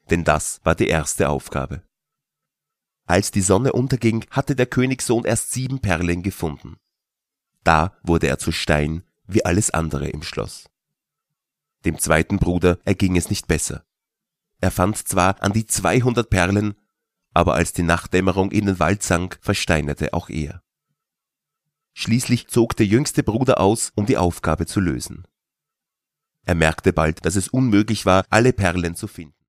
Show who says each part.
Speaker 1: denn das war die erste Aufgabe. Als die Sonne unterging, hatte der Königssohn erst 7 Perlen gefunden. Da wurde er zu Stein, wie alles andere im Schloss. Dem zweiten Bruder erging es nicht besser. Er fand zwar an die 200 Perlen, aber als die Nachtdämmerung in den Wald sank, versteinerte auch er. Schließlich zog der jüngste Bruder aus, um die Aufgabe zu lösen. Er merkte bald, dass es unmöglich war, alle Perlen zu finden.